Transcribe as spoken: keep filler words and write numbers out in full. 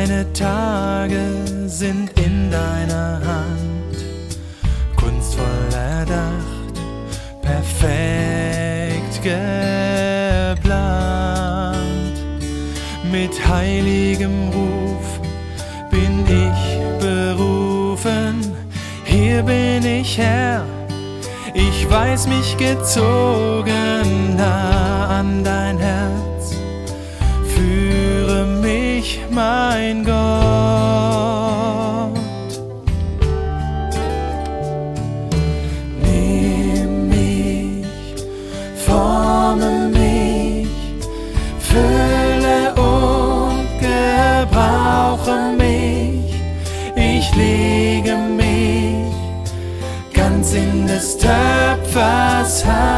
Meine Tage sind in deiner Hand, kunstvoll erdacht, perfekt geplant. Mit heiligem Ruf bin ich berufen, hier bin ich Herr, ich weiß mich gezogen nah an dein Herz. Führe mich, mein Gott. Nimm mich, forme mich, fülle und gebrauche mich. Ich lege mich ganz in des Töpfers Hand.